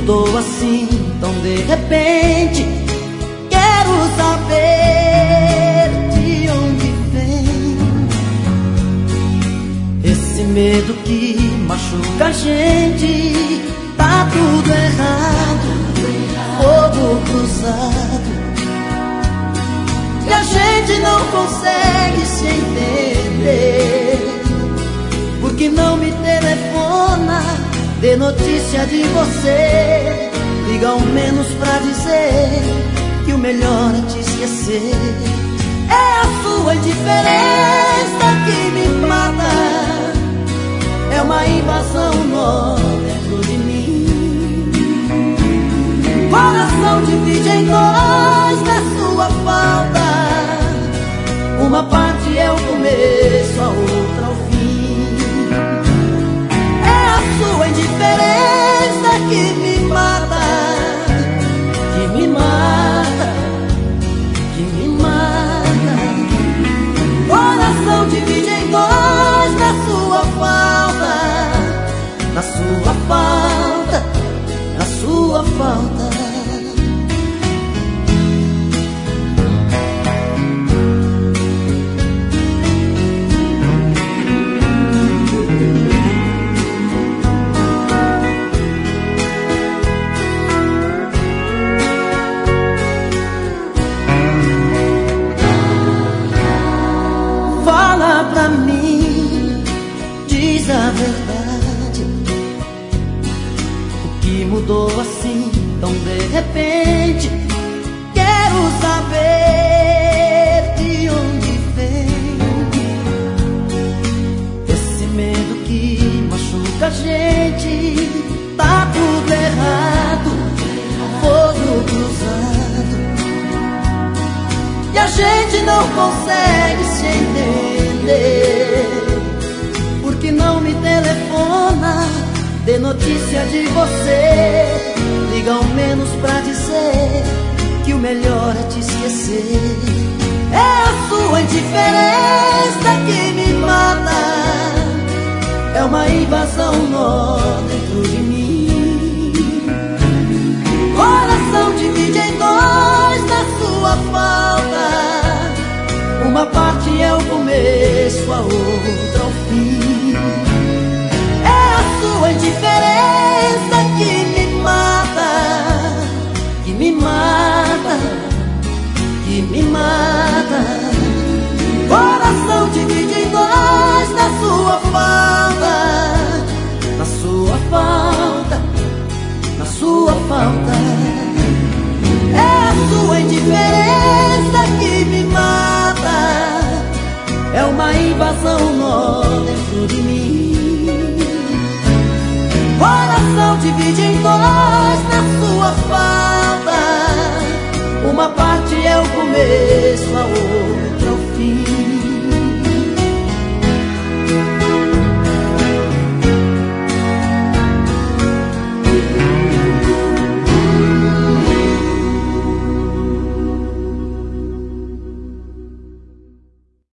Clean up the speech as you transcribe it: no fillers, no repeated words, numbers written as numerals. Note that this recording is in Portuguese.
mudou assim tão de repente? Quero saber de onde vem esse medo que machuca a gente. Tá tudo errado, fogo cruzado, e a gente não consegue se entender. Por que não me telefona, dê notícia de você? Liga ao menos pra dizer que o melhor é te esquecer. É a sua indiferença que me mata, é uma invasão nó dentro de mim. Coração divide em dois na sua falta, uma parte é o começo, a outra o fim. É a sua indiferença que me mata, que me mata, que me mata. Coração divide em dois na sua falta, na sua falta, na sua falta. Fala pra mim, diz a verdade, o que mudou assim tão de repente? Quero saber de onde vem esse medo que machuca a gente. Tá tudo errado, fogo cruzado, e a gente não consegue se entender. Por que não me telefona, dê notícia de você? Liga ao menos pra dizer que o melhor é te esquecer. É a sua indiferença que me mata, é uma invasão nó dentro de mim. Coração divide em dois na sua falta, uma parte é o começo, a outra o fim. É a sua indiferença que me mata, que me mata, que me mata. Coração divide em dois na sua falta, na sua falta, na sua falta. É a sua indiferença que me mata, é uma invasão nó dentro de mim. Coração divide em dois na sua falta, uma parte é o começo, a outra o fim.